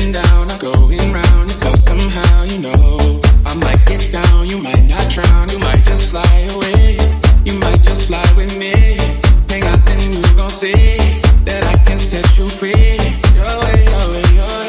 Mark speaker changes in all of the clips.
Speaker 1: and down, I'm going round. So somehow, you know, I might get down, you might not drown, you might just fly away, you might just fly with me. Hang out, then you gon' see that I can set you free. Your way, your way, your way.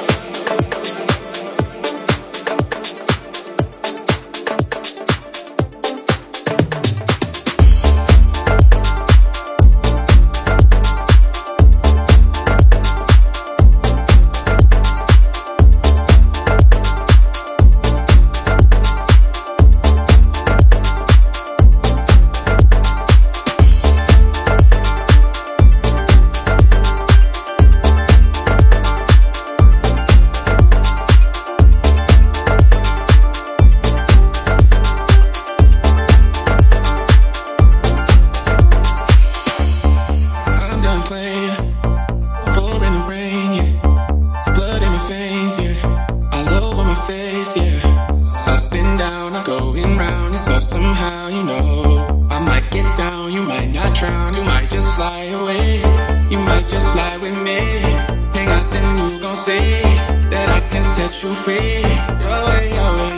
Speaker 1: Pouring the rain, yeah. It's blood in my veins, yeah. All over my face, yeah. Up and down, I'm going round. And so somehow, you know, I might get down, you might not drown, you might just fly away, you might just fly with me. Hang out, then you gon' see that I can set you free. Your way, your way.